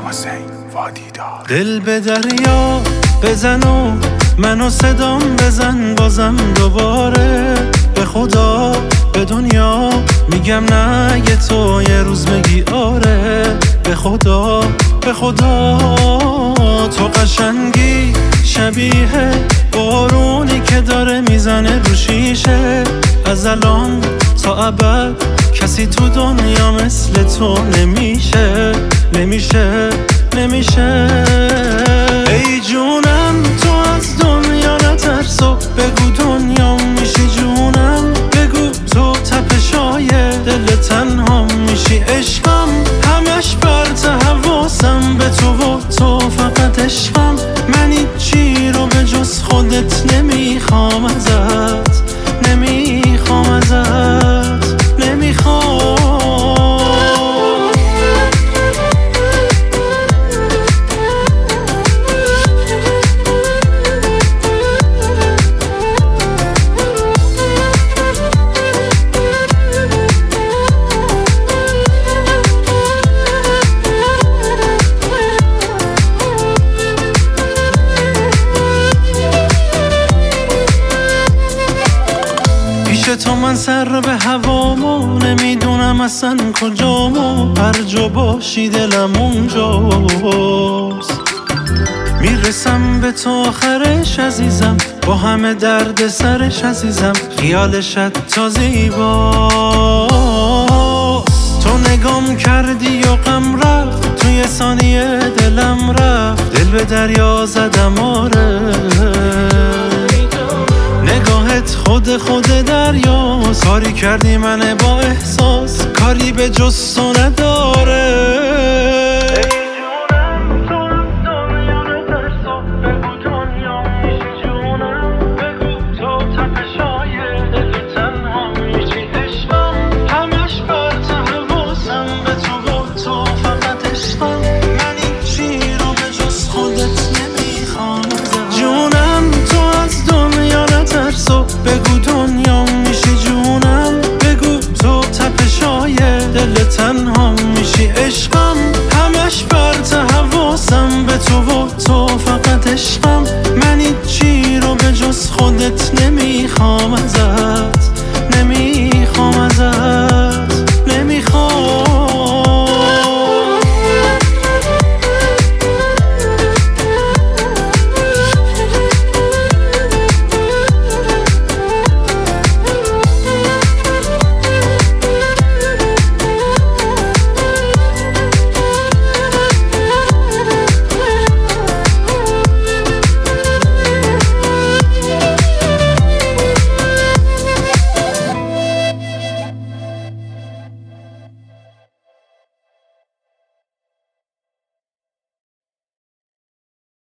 حسین وادیدار. دل به دریا بزن و منو صدام بزن بازم دوباره. به خدا به دنیا میگم نه اگه تو یه روز میگی آره. به خدا به خدا تو قشنگی شبیه بارونی که داره میزنه رو شیشه. از الان تا ابد کسی تو دنیا مثل تو نمیشه نمیشه نمیشه. ای جونم تو از دنیا نترس و بگو دنیا میشی جونم. بگو تو تپشای دل تنها میشی عشقم. همش برت حواسم به تو و تو فقط عشقم. من هیچی رو به جز خودت نمیخوام ازت نمیخوام ازت نمیخوام. تو من سر به هوامو نمیدونم اصلا کجامو. هر جا باشی دلم اونجاست. میرسم به تو آخرش عزیزم با همه درد سرش عزیزم. خیالشت تا زیباست. تو نگام کردی و غم رفت توی ثانیه دلم رفت. دل به دریا زدم آره. نگاهت خود دریا کاری کردی من با احساس. کاری به جز تو نداره. بگو دنیا میشی جونم. بگو تو تپشای دل تنها میشی عشقم. همش برت حواسم به تو و تو